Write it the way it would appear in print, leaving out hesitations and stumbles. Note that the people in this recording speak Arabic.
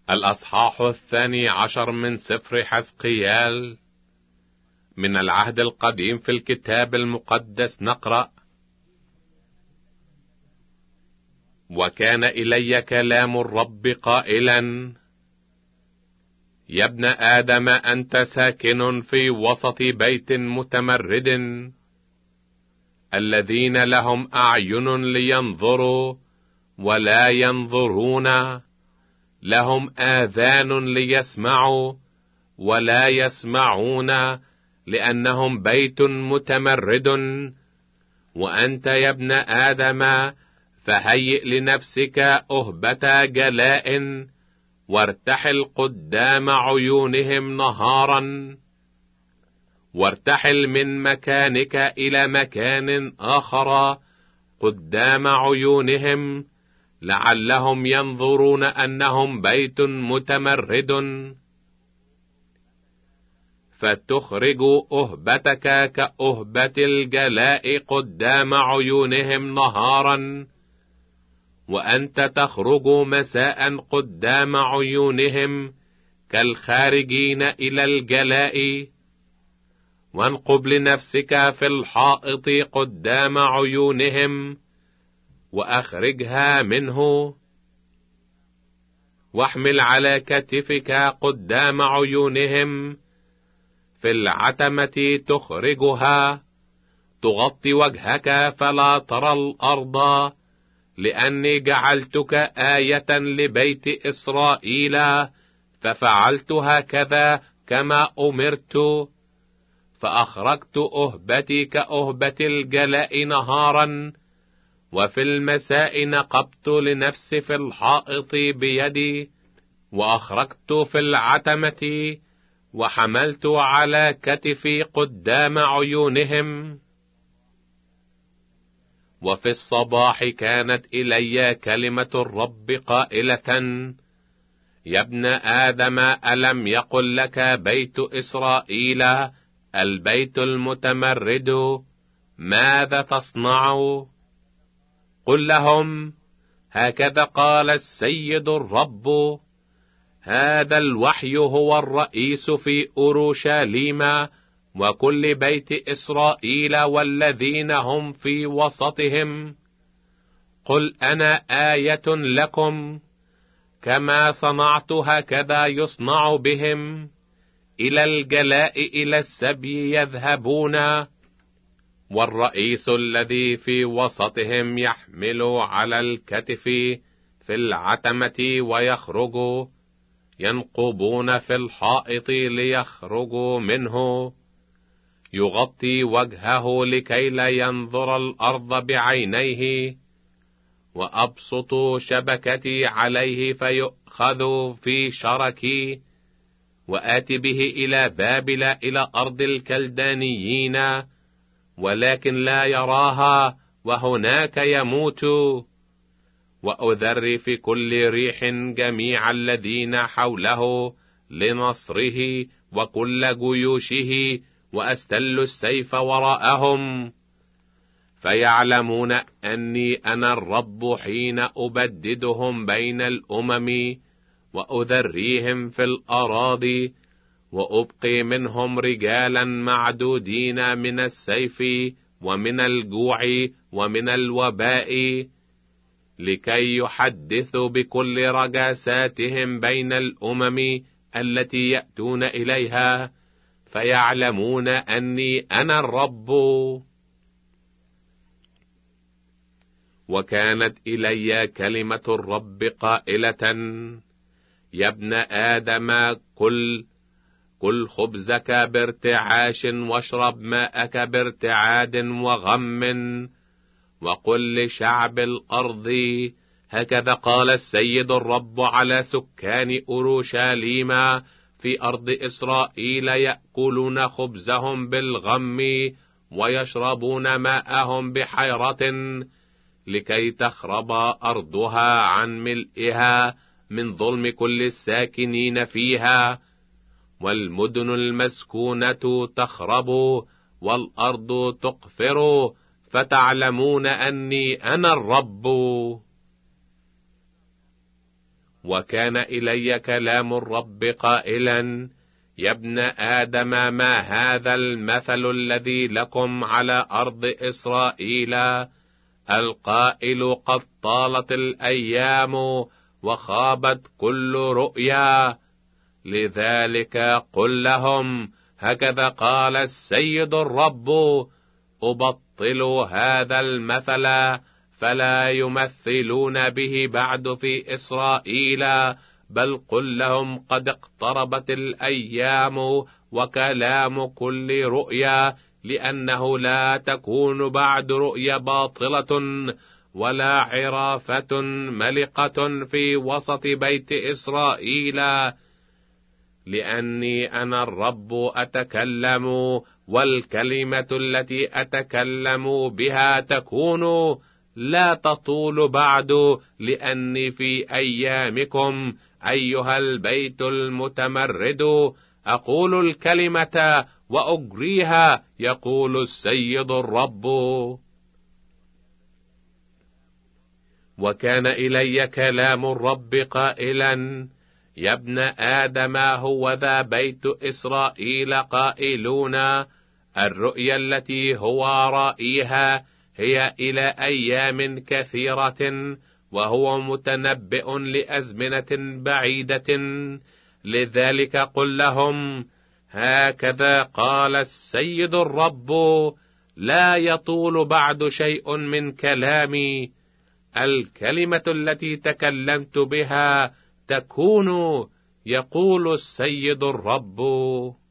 الأصحاح 12 من سفر حزقيال. من العهد القديم في الكتاب المقدس نقرأ: وكان إلي كلام الرب قائلا: يا ابن آدم، أنت ساكن في وسط بيت متمرد، الذين لهم أعين لينظروا ولا ينظرون، لهم آذان ليسمعوا ولا يسمعون، لأنهم بيت متمرد. وأنت يا ابن آدم، فهيئ لنفسك أهبة جلاء، وارتحل قدام عيونهم نهارا، وارتحل من مكانك إلى مكان آخر قدام عيونهم، لعلهم ينظرون أنهم بيت متمرد. فتخرج أهبتك كأهبة الجلاء قدام عيونهم نهارا، وأنت تخرج مساء قدام عيونهم كالخارجين إلى الجلاء. وانقب لنفسك في الحائط قدام عيونهم، وأخرجها منه، واحمل على كتفك قدام عيونهم في العتمة تخرجها، تغطي وجهك فلا ترى الأرض، لأني جعلتك آية لبيت إسرائيل، ففعلت هكذا كما أمرت. فأخرجت أهبتي كأهبة الجلاء نهارا، وفي المساء نقبت لنفسي في الحائط بيدي، وأخرجت في العتمة، وحملت على كتفي قدام عيونهم. وفي الصباح كانت إلي كلمة الرب قائلة: يا ابن آدم، ألم يقل لك بيت إسرائيل البيت المتمرد ماذا تصنع؟ قل لهم: هكذا قال السيد الرب: هذا الوحي هو الرئيس في أورشليم وكل بيت إسرائيل والذين هم في وسطهم. قل: أنا آية لكم، كما صنعت هكذا يصنع بهم. إلى الجلاء إلى السبي يذهبون، والرئيس الذي في وسطهم يحمل على الكتف في العتمة ويخرجوا، ينقبون في الحائط ليخرجوا منه، يغطي وجهه لكي لا ينظر الأرض بعينيه، وأبسط شبكتي عليه فيؤخذ في شركي، وآتي به إلى بابل إلى أرض الكلدانيين، ولكن لا يراها، وهناك يموت. وأذر في كل ريح جميع الذين حوله لنصره وكل جيوشه، وأستل السيف وراءهم. فيعلمون أني أنا الرب حين أبددهم بين الأمم، وأذريهم في الأراضي، وأبقي منهم رجالا معدودين من السيف ومن الجوع ومن الوباء، لكي يحدثوا بكل رجاساتهم بين الأمم التي يأتون إليها، فيعلمون أني أنا الرب. وكانت إلي كلمة الرب قائلة: يا ابن آدم، كل خبزك بارتعاش، واشرب ماءك بارتعاد وغم، وقل لشعب الأرض: هكذا قال السيد الرب على سكان أورشليم في أرض إسرائيل: يأكلون خبزهم بالغم ويشربون ماءهم بحيرة، لكي تخرب أرضها عن ملئها من ظلم كل الساكنين فيها، والمدن المسكونة تخرب والأرض تقفر، فتعلمون أني أنا الرب. وكان إلي كلام الرب قائلا: يا ابن آدم، ما هذا المثل الذي لكم على أرض إسرائيل القائل: قد طالت الأيام وخابت كل رؤيا؟ لذلك قل لهم: هكذا قال السيد الرب: أبطل هذا المثل، فلا يمثلون به بعد في إسرائيل، بل قل لهم: قد اقتربت الأيام وكلام كل رؤيا، لأنه لا تكون بعد رؤيا باطلة ولا عرافة ملقة في وسط بيت إسرائيل، لأني أنا الرب أتكلم، والكلمة التي أتكلم بها تكون، لا تطول بعد، لأني في أيامكم أيها البيت المتمرد أقول الكلمة وأجريها، يقول السيد الرب. وكان إلي كلام الرب قائلا: يا ابن آدم، هوذا بيت إسرائيل قائلون: الرؤيا التي هو رائيها هي إلى أيام كثيرة، وهو متنبئ لأزمنة بعيدة. لذلك قل لهم: هكذا قال السيد الرب: لا يطول بعد شيء من كلامي، الكلمة التي تكلمت بها تكون، يقول السيد الرب.